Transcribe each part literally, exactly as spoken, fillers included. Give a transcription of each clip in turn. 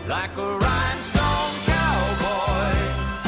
like a rhinestone cowboy.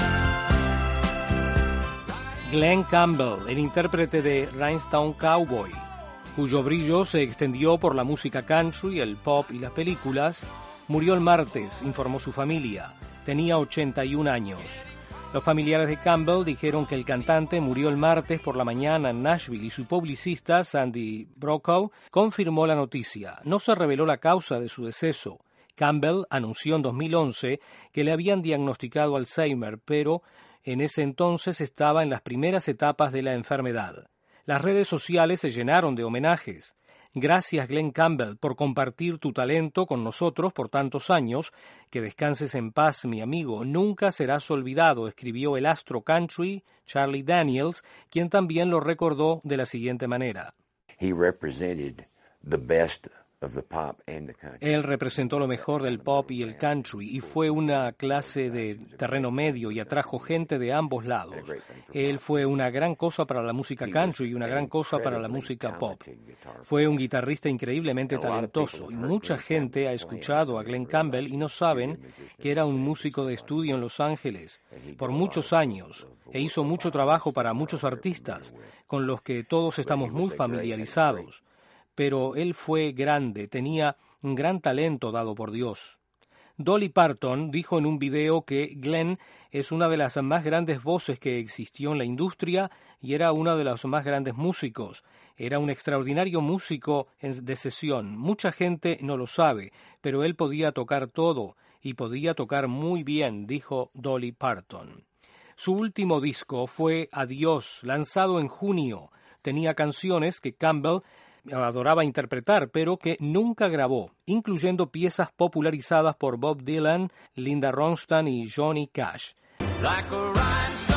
Glen Campbell, el intérprete de Rhinestone Cowboy, cuyo brillo se extendió por la música country, el pop y las películas, murió el martes, informó su familia. Tenía ochenta y un años. Los familiares de Campbell dijeron que el cantante murió el martes por la mañana en Nashville y su publicista, Sandy Brokaw, confirmó la noticia. No se reveló la causa de su deceso. Campbell anunció en dos mil once que le habían diagnosticado Alzheimer, pero en ese entonces estaba en las primeras etapas de la enfermedad. Las redes sociales se llenaron de homenajes. Gracias, Glen Campbell, por compartir tu talento con nosotros por tantos años. Que descanses en paz, mi amigo. Nunca serás olvidado, escribió el astro country Charlie Daniels, quien también lo recordó de la siguiente manera. He represented the best of the pop and the country. Él representó lo mejor del pop y el country y fue una clase de terreno medio y atrajo gente de ambos lados. Él fue una gran cosa para la música country y una gran cosa para la música pop. Fue un guitarrista increíblemente talentoso y mucha gente ha escuchado a Glen Campbell y no saben que era un músico de estudio en Los Ángeles por muchos años e hizo mucho trabajo para muchos artistas con los que todos estamos muy familiarizados. Pero él fue grande, tenía un gran talento dado por Dios. Dolly Parton dijo en un video que Glen es una de las más grandes voces que existió en la industria y era uno de los más grandes músicos. Era un extraordinario músico de sesión. Mucha gente no lo sabe, pero él podía tocar todo y podía tocar muy bien, dijo Dolly Parton. Su último disco fue Adiós, lanzado en junio. Tenía canciones que Campbell adoraba interpretar, pero que nunca grabó, incluyendo piezas popularizadas por Bob Dylan, Linda Ronstadt y Johnny Cash. Like a